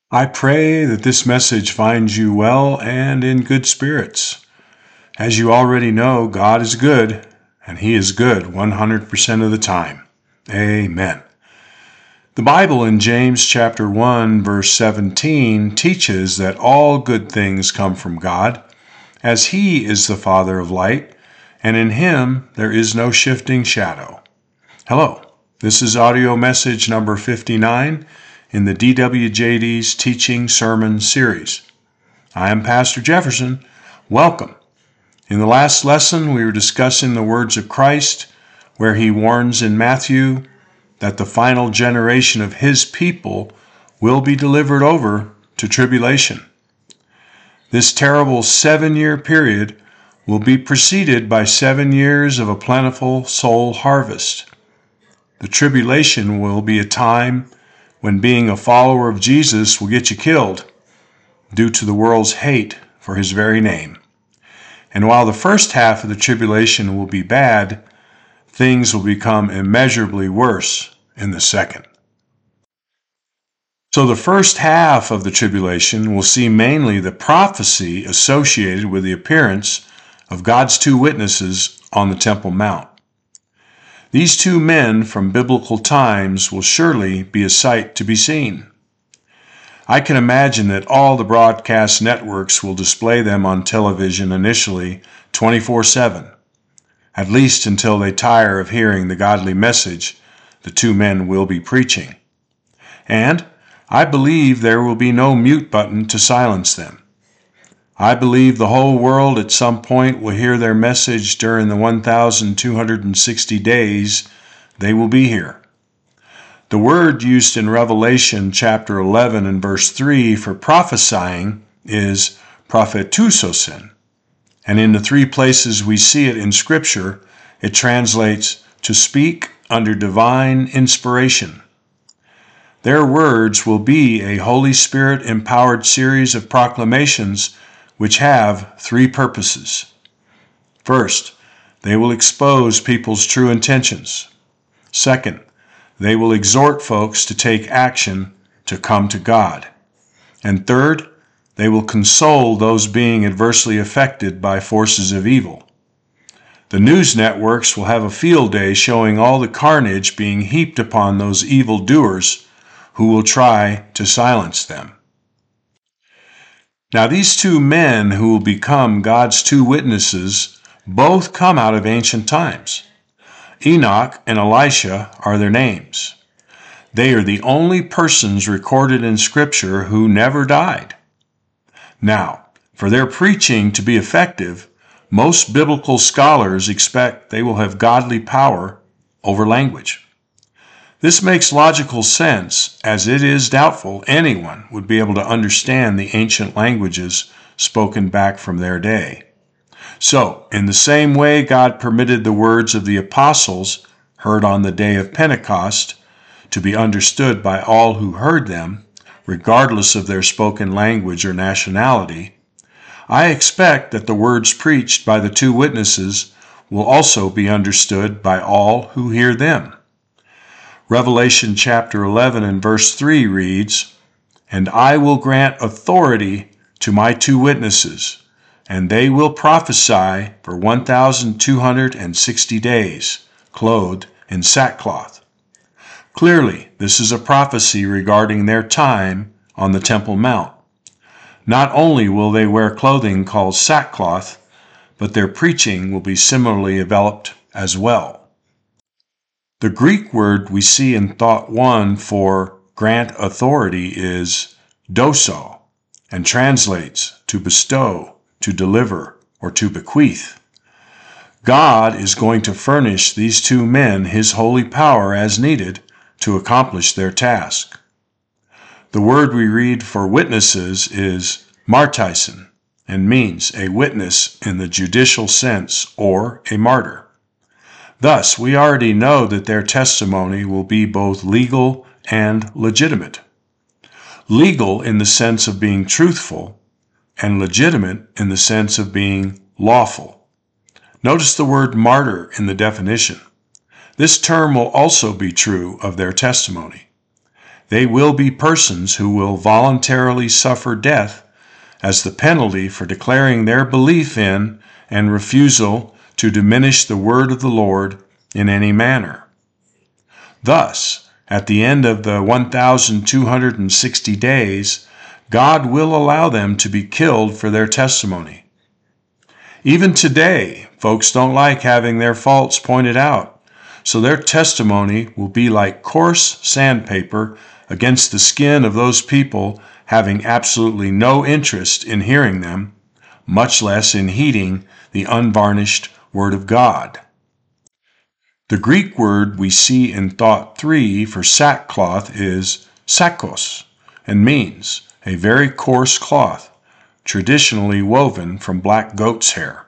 I pray that this message finds you well and in good spirits. As you already know, God is good, and He is good 100% of the time. Amen. The Bible in James chapter 1 verse 17 teaches that all good things come from God, as He is the Father of light, and in Him there is no shifting shadow. Hello, this is audio message number 59 in the DWJD's Teaching Sermon Series. I am Pastor Jefferson. Welcome. In the last lesson, we were discussing the words of Christ, where He warns in Matthew that the final generation of His people will be delivered over to tribulation. This terrible 7-year period will be preceded by 7 years of a plentiful soul harvest. The tribulation will be a time when being a follower of Jesus will get you killed due to the world's hate for His very name. And while the first half of the tribulation will be bad, things will become immeasurably worse in the second. So the first half of the tribulation will see mainly the prophecy associated with the appearance of God's two witnesses on the Temple Mount. These two men from biblical times will surely be a sight to be seen. I can imagine that all the broadcast networks will display them on television initially 24/7, at least until they tire of hearing the godly message the two men will be preaching. And I believe there will be no mute button to silence them. I believe the whole world at some point will hear their message during the 1,260 days they will be here. The word used in Revelation chapter 11 and verse 3 for prophesying is prophetusosin, and in the 3 places we see it in Scripture, it translates to speak under divine inspiration. Their words will be a Holy Spirit-empowered series of proclamations which have 3 purposes. First, they will expose people's true intentions. Second, they will exhort folks to take action to come to God. And third, they will console those being adversely affected by forces of evil. The news networks will have a field day showing all the carnage being heaped upon those evil doers who will try to silence them. Now these two men who will become God's two witnesses both come out of ancient times. Enoch and Elisha are their names. They are the only persons recorded in Scripture who never died. Now, for their preaching to be effective, most biblical scholars expect they will have godly power over language. This makes logical sense, as it is doubtful anyone would be able to understand the ancient languages spoken back from their day. So, in the same way God permitted the words of the apostles heard on the day of Pentecost to be understood by all who heard them, regardless of their spoken language or nationality, I expect that the words preached by the two witnesses will also be understood by all who hear them. Revelation chapter 11 and verse 3 reads, "And I will grant authority to my two witnesses, and they will prophesy for 1,260 days, clothed in sackcloth." Clearly, this is a prophecy regarding their time on the Temple Mount. Not only will they wear clothing called sackcloth, but their preaching will be similarly enveloped as well. The Greek word we see in Thought 1 for grant authority is doso, and translates to bestow, to deliver, or to bequeath. God is going to furnish these two men His holy power as needed to accomplish their task. The word we read for witnesses is martison, and means a witness in the judicial sense or a martyr. Thus, we already know that their testimony will be both legal and legitimate. Legal in the sense of being truthful, and legitimate in the sense of being lawful. Notice the word martyr in the definition. This term will also be true of their testimony. They will be persons who will voluntarily suffer death as the penalty for declaring their belief in and refusal to diminish the word of the Lord in any manner. Thus, at the end of the 1,260 days, God will allow them to be killed for their testimony. Even today, folks don't like having their faults pointed out, so their testimony will be like coarse sandpaper against the skin of those people having absolutely no interest in hearing them, much less in heeding the unvarnished Word of God. The Greek word we see in Thought 3 for sackcloth is sakos, and means a very coarse cloth, traditionally woven from black goat's hair.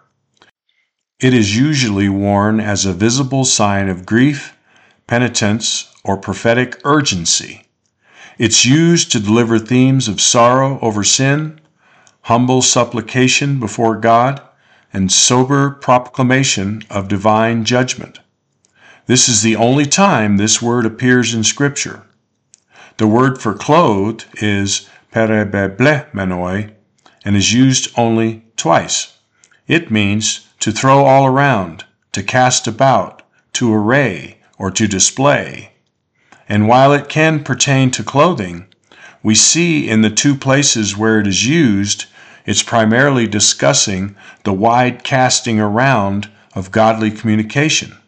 It is usually worn as a visible sign of grief, penitence, or prophetic urgency. It's used to deliver themes of sorrow over sin, humble supplication before God, and sober proclamation of divine judgment. This is the only time this word appears in Scripture. The word for clothed is perebeblemenoi and is used only twice. It means to throw all around, to cast about, to array, or to display. And while it can pertain to clothing, we see in the two places where it is used, it's primarily discussing the wide casting around of godly communication.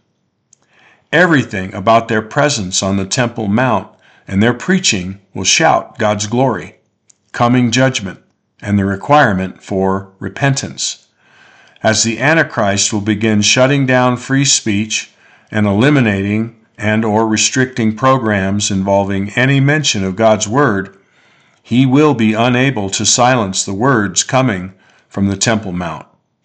Everything about their presence on the Temple Mount and their preaching will shout God's glory, coming judgment, and the requirement for repentance. As the Antichrist will begin shutting down free speech and eliminating and or restricting programs involving any mention of God's Word, he will be unable to silence the words coming from the Temple Mount.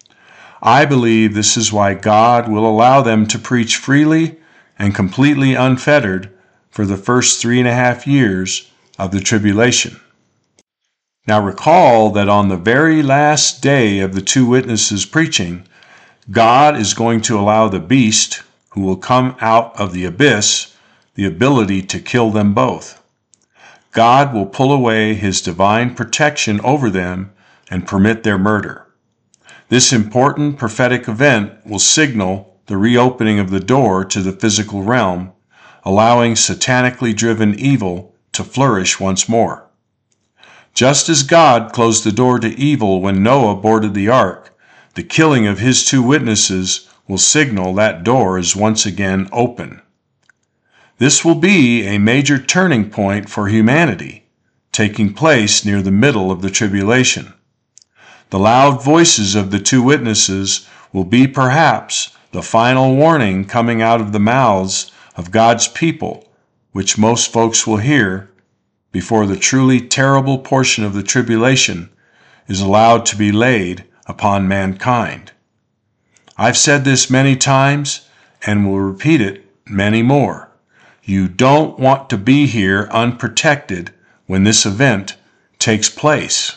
I believe this is why God will allow them to preach freely and completely unfettered for the first 3.5 years of the tribulation. Now recall that on the very last day of the two witnesses preaching, God is going to allow the beast, who will come out of the abyss, the ability to kill them both. God will pull away his divine protection over them and permit their murder. This important prophetic event will signal the reopening of the door to the physical realm, allowing satanically driven evil to flourish once more. Just as God closed the door to evil when Noah boarded the ark, the killing of his two witnesses will signal that door is once again open. This will be a major turning point for humanity, taking place near the middle of the tribulation. The loud voices of the two witnesses will be perhaps the final warning coming out of the mouths of God's people, which most folks will hear before the truly terrible portion of the tribulation is allowed to be laid upon mankind. I've said this many times and will repeat it many more. You don't want to be here unprotected when this event takes place.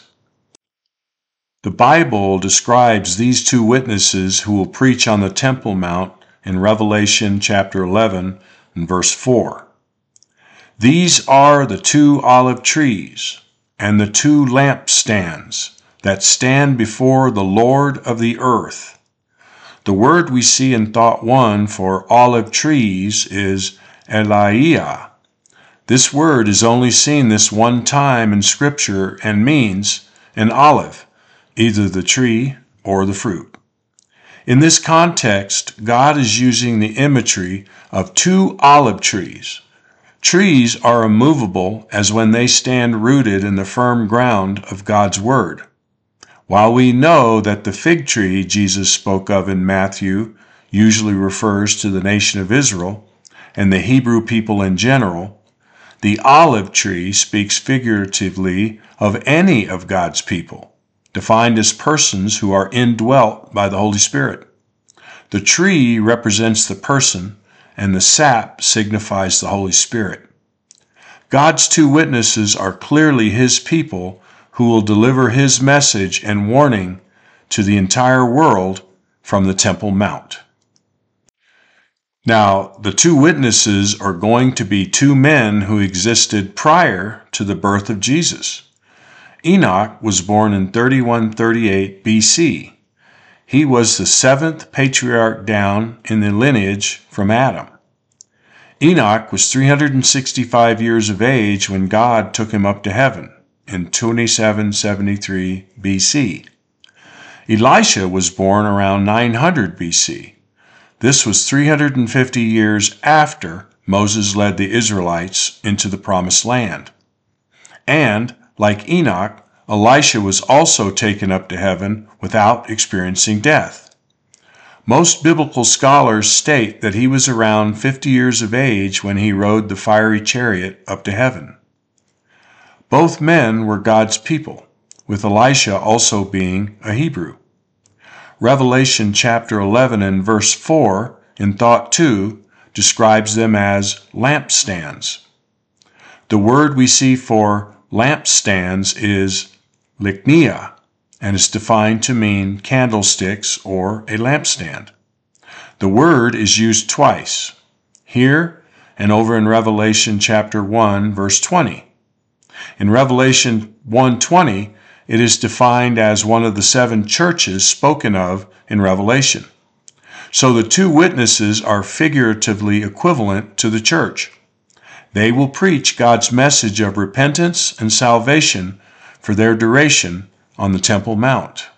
The Bible describes these two witnesses who will preach on the Temple Mount in Revelation chapter 11 and verse 4. These are the two olive trees and the two lampstands that stand before the Lord of the earth. The word we see in Thought 1 for olive trees is Eliah. This word is only seen this one time in Scripture and means an olive, either the tree or the fruit. In this context, God is using the imagery of two olive trees. Trees are immovable as when they stand rooted in the firm ground of God's Word. While we know that the fig tree Jesus spoke of in Matthew usually refers to the nation of Israel and the Hebrew people in general, the olive tree speaks figuratively of any of God's people, defined as persons who are indwelt by the Holy Spirit. The tree represents the person, and the sap signifies the Holy Spirit. God's two witnesses are clearly his people who will deliver his message and warning to the entire world from the Temple Mount. Now, the two witnesses are going to be two men who existed prior to the birth of Jesus. Enoch was born in 3138 BC. He was the seventh patriarch down in the lineage from Adam. Enoch was 365 years of age when God took him up to heaven in 2773 BC. Elisha was born around 900 BC. This was 350 years after Moses led the Israelites into the Promised Land. And, like Enoch, Elisha was also taken up to heaven without experiencing death. Most biblical scholars state that he was around 50 years of age when he rode the fiery chariot up to heaven. Both men were God's people, with Elisha also being a Hebrew. Revelation chapter 11 and verse 4 in Thought 2 describes them as lampstands. The word we see for lampstands is lichnia, and is defined to mean candlesticks or a lampstand. The word is used twice, here and over in Revelation chapter 1, verse 20. In Revelation 1:20, it is defined as one of the seven churches spoken of in Revelation. So the two witnesses are figuratively equivalent to the church. They will preach God's message of repentance and salvation for their duration on the Temple Mount.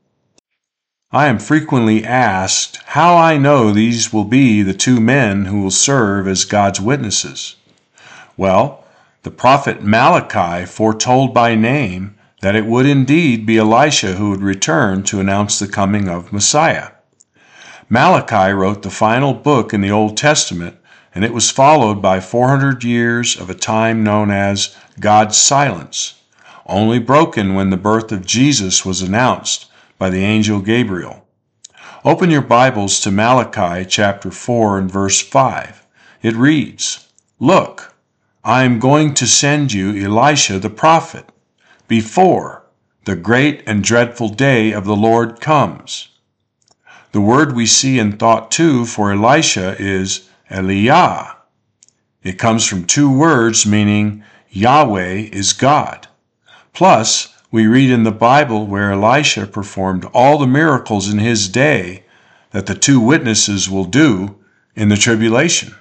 I am frequently asked how I know these will be the two men who will serve as God's witnesses. Well, the prophet Malachi foretold by name that it would indeed be Elisha who would return to announce the coming of Messiah. Malachi wrote the final book in the Old Testament, and it was followed by 400 years of a time known as God's silence, only broken when the birth of Jesus was announced by the angel Gabriel. Open your Bibles to Malachi chapter 4 and verse 5. It reads, "Look, I am going to send you Elisha the prophet, before the great and dreadful day of the Lord comes." The word we see in Thought 2 for Elisha is Eliah. It comes from two words meaning Yahweh is God. Plus, we read in the Bible where Elisha performed all the miracles in his day that the two witnesses will do in the tribulation.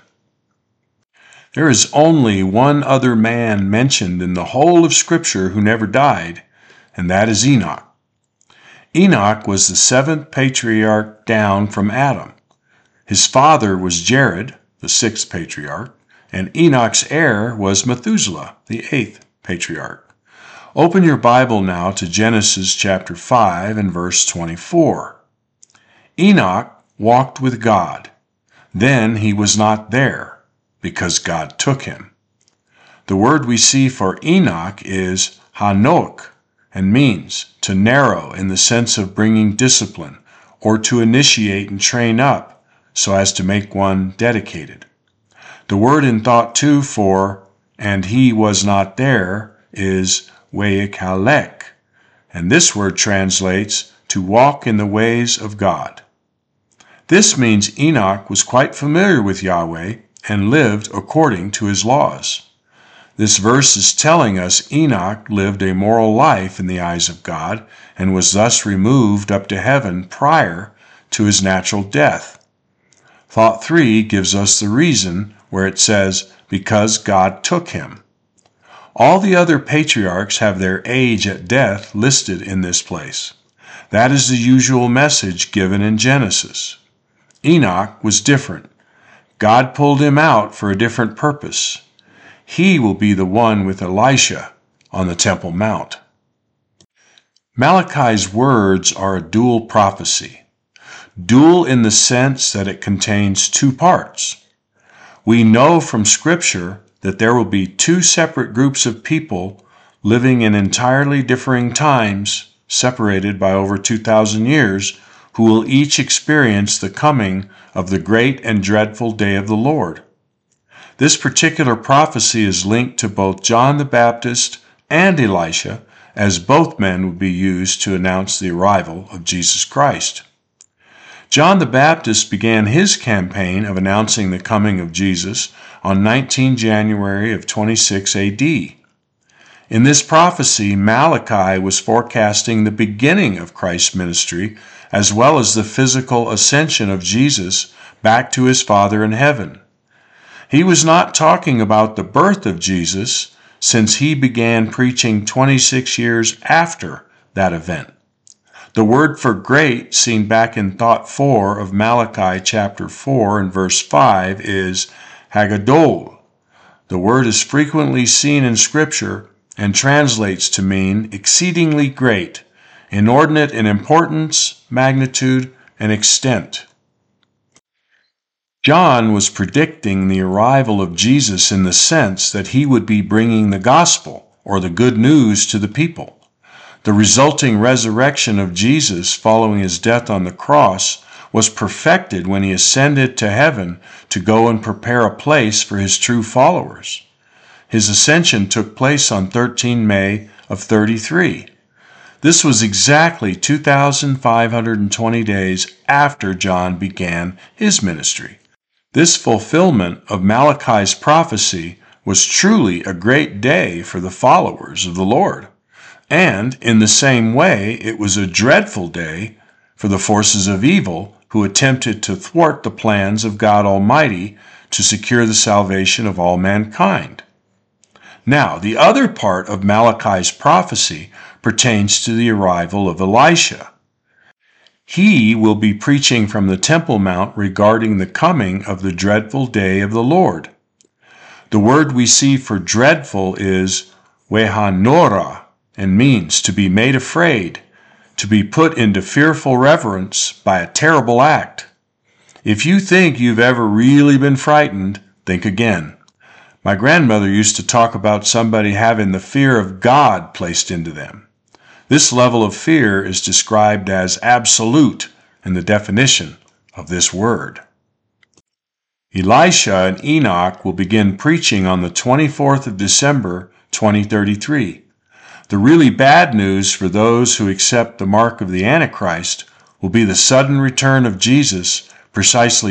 There is only one other man mentioned in the whole of Scripture who never died, and that is Enoch. Enoch was the seventh patriarch down from Adam. His father was Jared, the sixth patriarch, and Enoch's heir was Methuselah, the eighth patriarch. Open your Bible now to Genesis chapter 5 and verse 24. Enoch walked with God. Then he was not there, because God took him. The word we see for Enoch is Hanoch, and means to narrow in the sense of bringing discipline, or to initiate and train up so as to make one dedicated. The word in Thought 2 for "and he was not there" is Weikalek, and this word translates to walk in the ways of God. This means Enoch was quite familiar with Yahweh and lived according to his laws. This verse is telling us Enoch lived a moral life in the eyes of God and was thus removed up to heaven prior to his natural death. Thought 3 gives us the reason where it says, "because God took him." All the other patriarchs have their age at death listed in this place. That is the usual message given in Genesis. Enoch was different. God pulled him out for a different purpose. He will be the one with Elisha on the Temple Mount. Malachi's words are a dual prophecy. Dual in the sense that it contains two parts. We know from Scripture that there will be two separate groups of people living in entirely differing times, separated by over 2,000 years, who will each experience the coming of the great and dreadful day of the Lord. This particular prophecy is linked to both John the Baptist and Elisha, as both men would be used to announce the arrival of Jesus Christ. John the Baptist began his campaign of announcing the coming of Jesus on 19 January of 26 AD. In this prophecy, Malachi was forecasting the beginning of Christ's ministry as well as the physical ascension of Jesus back to his Father in heaven. He was not talking about the birth of Jesus, since he began preaching 26 years after that event. The word for great, seen back in Thought 4 of Malachi chapter 4 and verse 5, is hagadol. The word is frequently seen in Scripture and translates to mean exceedingly great, inordinate in importance, magnitude, and extent. John was predicting the arrival of Jesus in the sense that he would be bringing the gospel, or the good news, to the people. The resulting resurrection of Jesus following his death on the cross was perfected when he ascended to heaven to go and prepare a place for his true followers. His ascension took place on 13 May of 33. This was exactly 2,520 days after John began his ministry. This fulfillment of Malachi's prophecy was truly a great day for the followers of the Lord. And in the same way, it was a dreadful day for the forces of evil who attempted to thwart the plans of God Almighty to secure the salvation of all mankind. Now, the other part of Malachi's prophecy pertains to the arrival of Elisha. He will be preaching from the Temple Mount regarding the coming of the dreadful day of the Lord. The word we see for dreadful is wehanora, and means to be made afraid, to be put into fearful reverence by a terrible act. If you think you've ever really been frightened, think again. My grandmother used to talk about somebody having the fear of God placed into them. This level of fear is described as absolute in the definition of this word. Elisha and Enoch will begin preaching on the 24th of December, 2033. The really bad news for those who accept the mark of the Antichrist will be the sudden return of Jesus precisely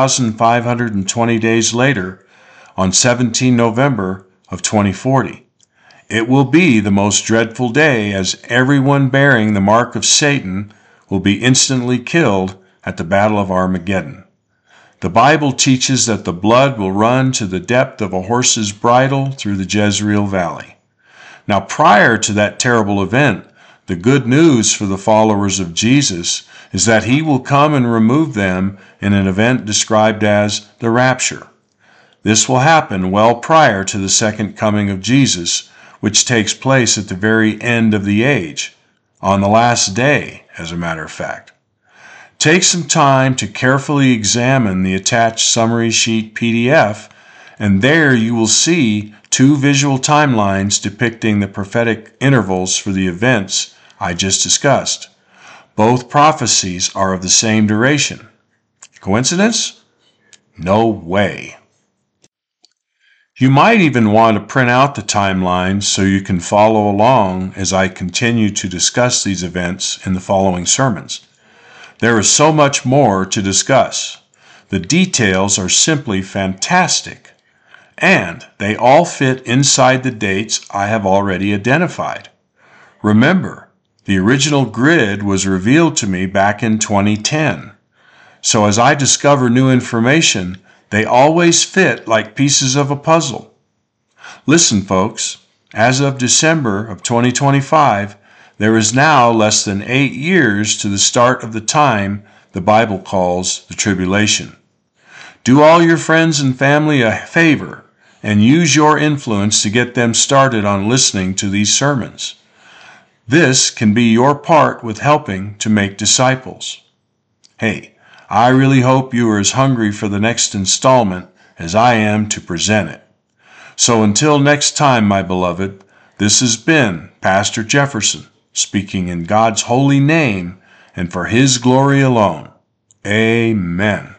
2,520 days later on 17 November of 2040. It will be the most dreadful day, as everyone bearing the mark of Satan will be instantly killed at the Battle of Armageddon. The Bible teaches that the blood will run to the depth of a horse's bridle through the Jezreel Valley. Now, prior to that terrible event, the good news for the followers of Jesus is that he will come and remove them in an event described as the rapture. This will happen well prior to the second coming of Jesus, which takes place at the very end of the age, on the last day, as a matter of fact. Take some time to carefully examine the attached summary sheet PDF, and there you will see two visual timelines depicting the prophetic intervals for the events I just discussed. Both prophecies are of the same duration. Coincidence? No way. You might even want to print out the timelines so you can follow along as I continue to discuss these events in the following sermons. There is so much more to discuss. The details are simply fantastic, and they all fit inside the dates I have already identified. Remember, the original grid was revealed to me back in 2010. So as I discover new information, they always fit like pieces of a puzzle. Listen, folks, as of December of 2025, there is now less than 8 years to the start of the time the Bible calls the tribulation. Do all your friends and family a favor and use your influence to get them started on listening to these sermons. This can be your part with helping to make disciples. Hey, I really hope you are as hungry for the next installment as I am to present it. So until next time, my beloved, this has been Pastor Jefferson, speaking in God's holy name and for His glory alone. Amen.